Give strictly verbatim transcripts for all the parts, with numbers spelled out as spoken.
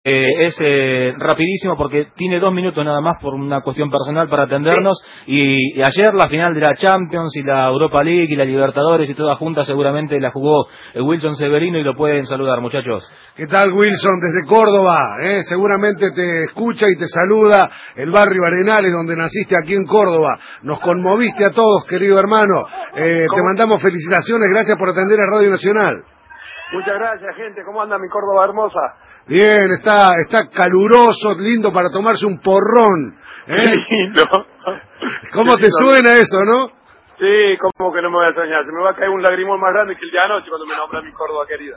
Eh, es eh, rapidísimo porque tiene dos minutos nada más por una cuestión personal para atendernos. Y, y ayer la final de la Champions y la Europa League y la Libertadores y toda junta seguramente la jugó eh, Wilson Severino y lo pueden saludar, muchachos. ¿Qué tal, Wilson? Desde Córdoba, ¿eh? Seguramente te escucha y te saluda el barrio Arenales donde naciste aquí en Córdoba. Nos conmoviste a todos, querido hermano. Eh, te mandamos felicitaciones, gracias por atender a Radio Nacional. Muchas gracias, gente. ¿Cómo anda mi Córdoba hermosa? Bien, está está caluroso, lindo para tomarse un porrón. ¿eh? Qué lindo. ¿Cómo Qué te lindo. suena eso, no? Sí, como que no me voy a extrañar. Se me va a caer un lagrimón más grande que el de anoche cuando me nombra mi Córdoba querida.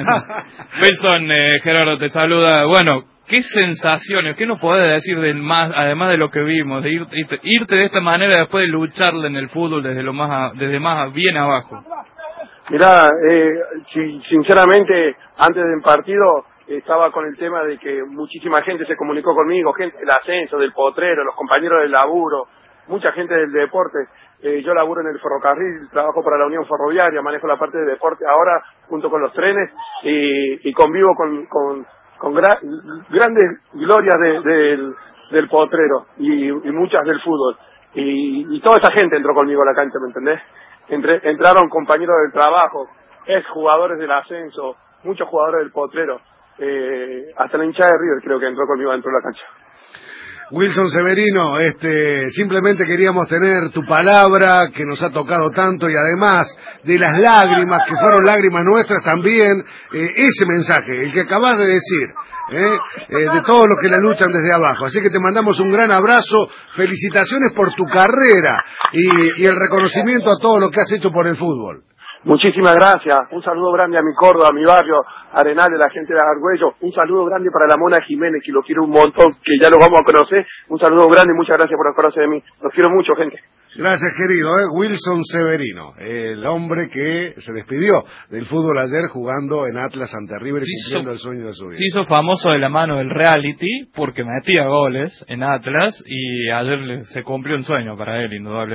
Wilson, eh, Gerardo te saluda. Bueno, ¿qué sensaciones, qué nos podés decir de más, además de lo que vimos, de ir, irte, irte de esta manera después de lucharle en el fútbol desde lo más, a, desde más bien abajo? Mirá, eh, si, sinceramente, antes del partido estaba con el tema de que muchísima gente se comunicó conmigo, gente del ascenso, del potrero, los compañeros del laburo, mucha gente del deporte. Eh, yo laburo en el ferrocarril, trabajo para la Unión Ferroviaria, manejo la parte de deporte ahora junto con los trenes y, y convivo con, con, con gra, grandes glorias de, de, del, del potrero y, y muchas del fútbol. Y, y toda esa gente entró conmigo a la cancha, ¿me entendés? Entre, entraron compañeros del trabajo, ex jugadores del ascenso, muchos jugadores del potrero, eh, hasta la hinchada de River creo que entró conmigo dentro de la cancha. Wilson Severino, este, simplemente queríamos tener tu palabra que nos ha tocado tanto y además de las lágrimas, que fueron lágrimas nuestras también, eh, ese mensaje, el que acabas de decir, eh, eh, de todos los que la luchan desde abajo. Así que te mandamos un gran abrazo, felicitaciones por tu carrera y, y el reconocimiento a todo lo que has hecho por el fútbol. Muchísimas gracias, un saludo grande a mi Córdoba, a mi barrio, Arenales, la gente de Argüello, un saludo grande para la Mona Jiménez, que lo quiero un montón, que ya lo vamos a conocer, un saludo grande y muchas gracias por acordarse de mí, los quiero mucho, gente. Gracias, querido, ¿eh? Wilson Severino, el hombre que se despidió del fútbol ayer jugando en Atlas ante River y cumpliendo el sueño de su vida. Se hizo famoso de la mano del reality porque metía goles en Atlas y ayer se cumplió un sueño para él, indudablemente.